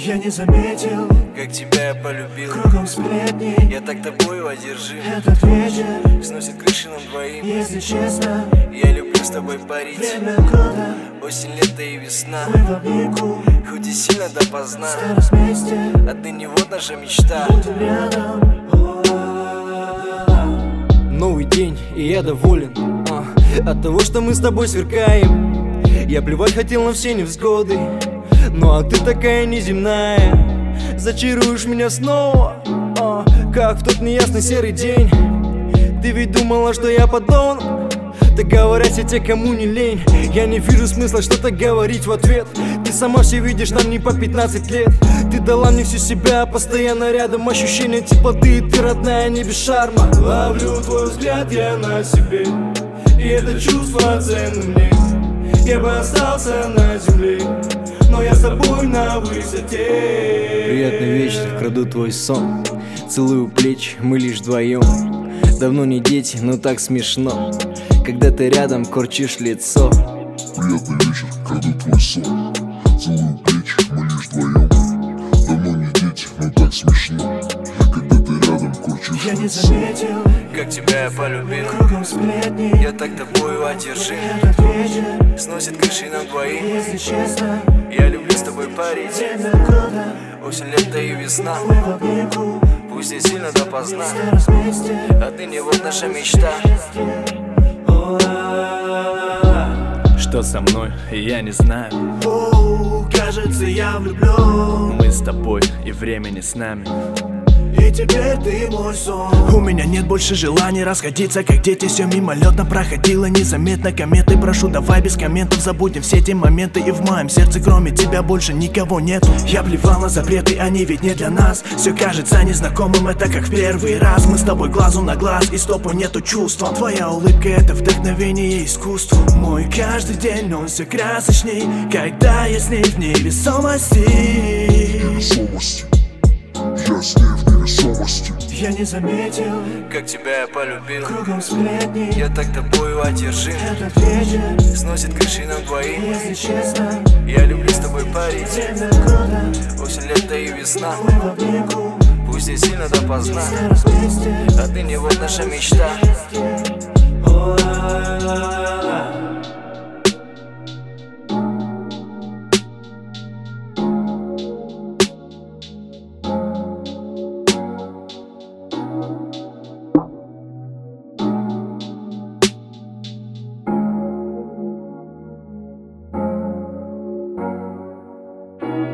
Я не заметил, как тебя я полюбил. кругом сплетни, Я так тобой одержим. этот вечер, Сносит крыши нам двоим. если честно, Я люблю с тобой парить. время года, Осень, лето и весна. мы в обнимку, Хоть и сильно допоздна, старость вместе, отныне вот наша мечта. будем рядом. Новый день, и я доволен от того, что мы с тобой сверкаем. Я плевать хотел на все невзгоды, ну а ты такая неземная. Зачаруешь меня снова, как в тот неясный серый день. Ты ведь думала, что я поддон? Так говорят все те, кому не лень. Я не вижу смысла что-то говорить в ответ. Ты сама все видишь, нам не по 15 лет. Ты дала мне всю себя, постоянно рядом. Ощущение теплоты, ты родная, не без шарма. Ловлю твой взгляд я на себе, и это чувство ценно мне. Я бы остался на земле, но я с тобой на высоте. Приятный вечер, краду твой сон. Целую плечи, мы лишь вдвоем. Давно не дети, но так смешно, когда ты рядом корчишь лицо. Приятный вечер, краду твой сон. Целую плечи, мы лишь вдвоем. Давно не дети, но так смешно, когда ты рядом корчишь Я не лицо. заметил, Как тебя я полюбил. кругом сплетни, Я так тобою одержим. этот вечер, Сносит крыши нам двоим. если честно, Я люблю с тобой парить. время года, Осень, лето и весна. мы в обнимку, Пусть и сильно допоздна, старость вместе. отныне вот наша мечта. Что со мной, я не знаю. Оу, кажется, я влюблен, Мы с тобой и времени с нами. и теперь ты мой сон. У меня нет больше желания расходиться, как дети. Все мимолетно проходило незаметно. Кометы, прошу, давай без комментов. Забудем все эти моменты, и в моем сердце кроме тебя больше никого нету. Я плевал на запреты, они ведь не для нас. Все кажется незнакомым, это как в первый раз. Мы с тобой глазу на глаз, и с тобой нету чувства. Твоя улыбка — это вдохновение искусству. Мой каждый день, он все красочней, когда я с ней в невесомости. Невесомости. Я с ней в невесомости. Я не заметил, Как тебя я полюбил. кругом сплетни, Я так тобою одержим. этот вечер, Сносит крыши нам двоим. если честно, Я люблю с тобой парить. время года, Осень, лето и весна. мы в обнимку, Пусть и сильно допоздна, старость вместе. отныне вот наша мечта. О-ла-ла-ла.